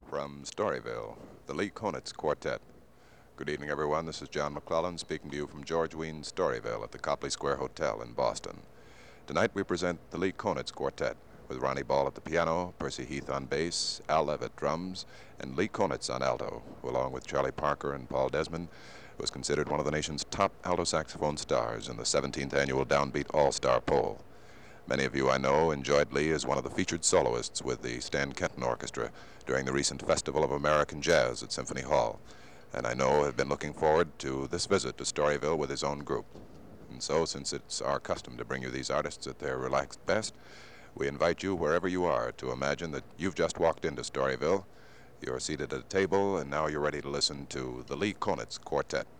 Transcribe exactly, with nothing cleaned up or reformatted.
From Storyville, the Lee Konitz Quartet. Good evening, everyone. This is John McClellan speaking to you from George Weins Storyville at the Copley Square Hotel in Boston. Tonight we present the Lee Konitz Quartet with Ronnie Ball at the piano, Percy Heath on bass, Al Levitt drums, and Lee Konitz on alto, who, along with Charlie Parker and Paul Desmond, was considered one of the nation's top alto saxophone stars in the seventeenth annual Downbeat All-Star Poll. Many of you I know enjoyed Lee as one of the featured soloists with the Stan Kenton Orchestra during the recent Festival of American Jazz at Symphony Hall, and I know have been looking forward to this visit to Storyville with his own group. And so, since it's our custom to bring you these artists at their relaxed best, we invite you, wherever you are, to imagine that you've just walked into Storyville, you're seated at a table, and now you're ready to listen to the Lee Konitz Quartet.